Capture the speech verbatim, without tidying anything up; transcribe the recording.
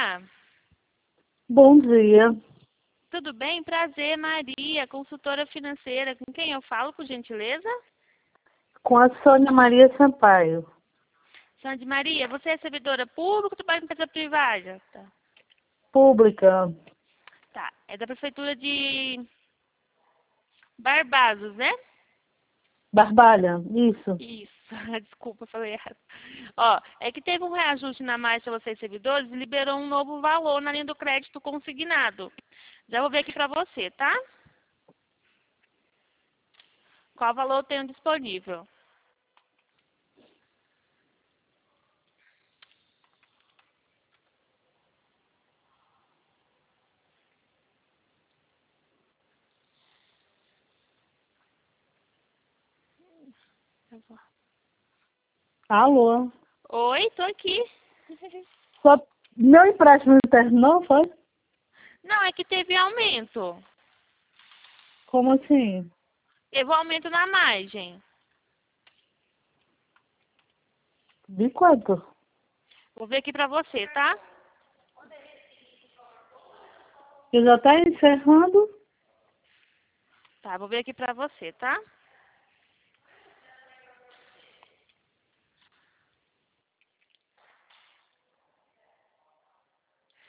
dia. Bom dia. Tudo bem? Prazer, Maria, consultora financeira. Com quem eu falo, por gentileza? Com a Sônia Maria Sampaio. Sônia Maria, você é servidora pública ou trabalha em empresa privada? Tá. Pública. Tá. É da prefeitura de Barbados, né? Barbalha, isso. Isso. Desculpa, falei errado. Ó, é que teve um reajuste na marcha para vocês servidores e liberou um novo valor na linha do crédito consignado. Já vou ver aqui para você, tá? Qual valor eu tenho disponível? Alô? Oi, tô aqui. Só meu empréstimo interno não foi? Não, é que teve aumento. Como assim? Teve um aumento na margem. De quanto? Vou ver aqui pra você, tá? Eu já tá encerrando? Tá, vou ver aqui pra você, tá?